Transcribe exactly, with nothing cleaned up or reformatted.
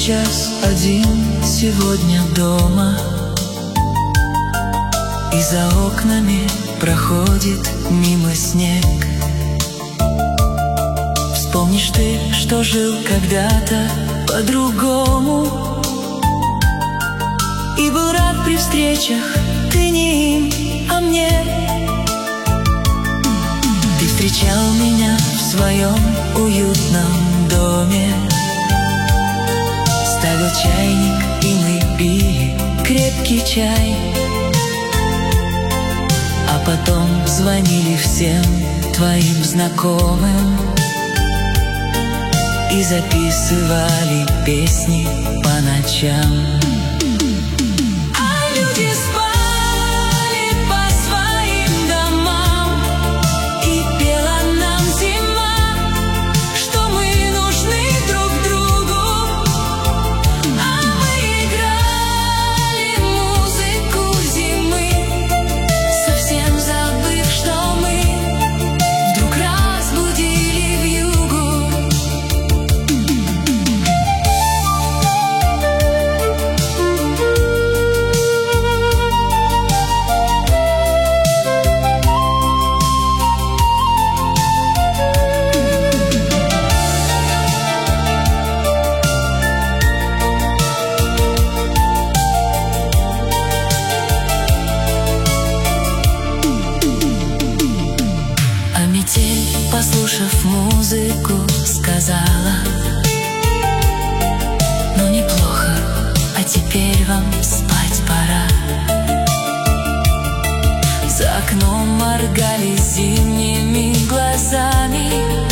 сейчас один сегодня дома, и за окнами проходит мимо снег. Вспомнишь ты, что жил когда-то по-другому, и был рад при встречах ты не им, а мне. Ты встречал меня в своем уютном доме, ставил чайник, и мы пили крепкий чай, а потом звонили всем твоим знакомым и записывали песни по ночам. А люди спали по своим домам, и пела нам зима, что мы нужны друг другу. А мы играли музыку зимы, совсем забыв, что мы вдруг разбудили вьюгу. А метель, послушав музыку, сказала: ну неплохо, а теперь вам спать пора. За окном моргали зимними глазами